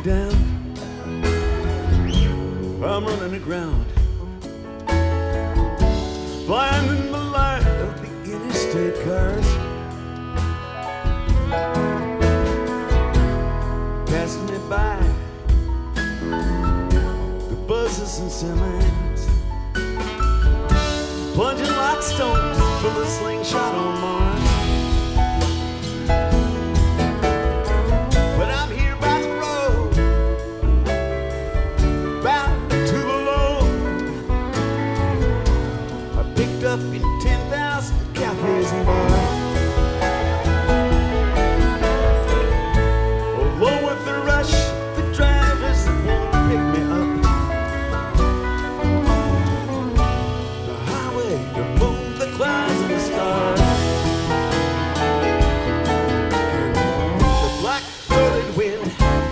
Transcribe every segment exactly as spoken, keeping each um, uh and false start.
down. I'm running aground, blinding the light of the interstate cars, passing me by, the buses and semis, plunging like stones from the slingshot on Mars. But I'm here by the road, bound to the low. I picked up in ten thousand cafes and bars, along with the rush, the drivers that won't pick me up. The highway to move the clouds and the stars. The black-throated wind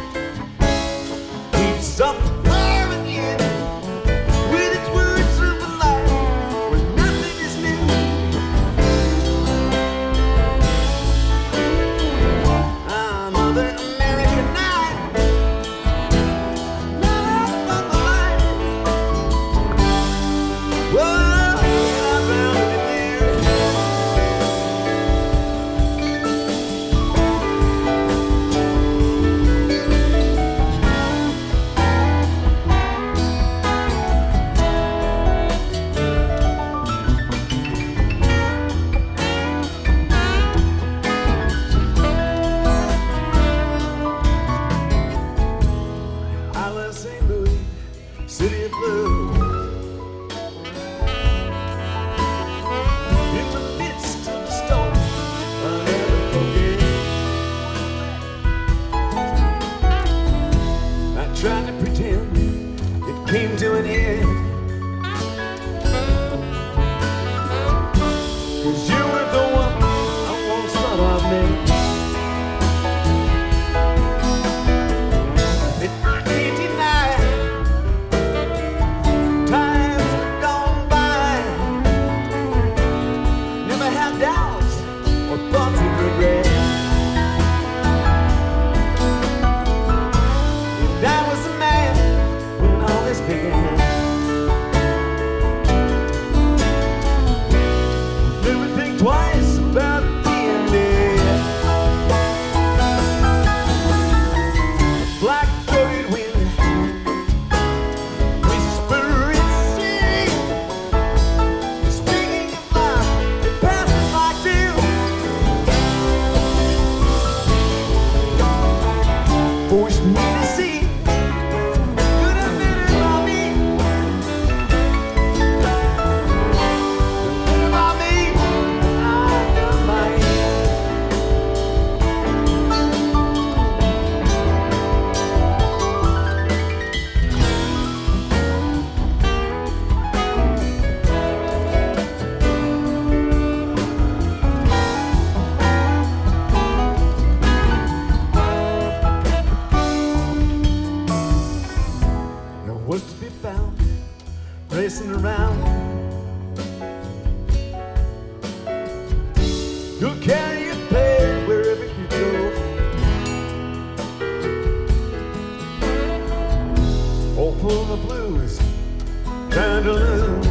keeps up pouring in with its words of life, where nothing is new. Another American night, last but the light. Whoa, I found it there. I love Saint Louis, city of blues. In the midst of the storm, I never forget. I tried to pretend it came to an end, 'cause you were the one I once thought I'd met. And I can't deny times have gone by. Never had doubts or thoughts of regret. And I was a man when all this began. Never think twice about being there. Black-throated wind, whispering sea, speaking of love, it passes like dew. Forced me to see good and bitter about me, good about me. I've done my There was to be found, racing around. You'll carry your pain wherever you go. All full of the blues, trying to lose.